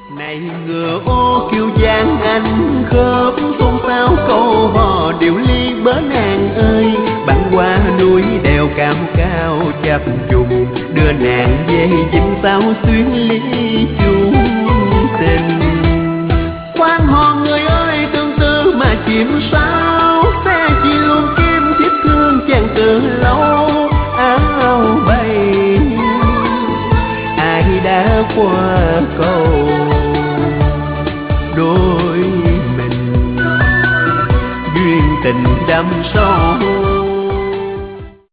Này ngựa ô kiêu giang anh khớp xôn xao câu hò điệu ly bớ nàng ơi, băng qua núi đèo cao cao chập trùng đưa nàng về dinh sao xuyên ly chung tình. Quan hò người ơi tương tư mà chìm sao, xe chi luôn kim thiết thương chàng từ lâu. Áo bay ai đã qua cầu đôi mình, duyên tình đắm sâu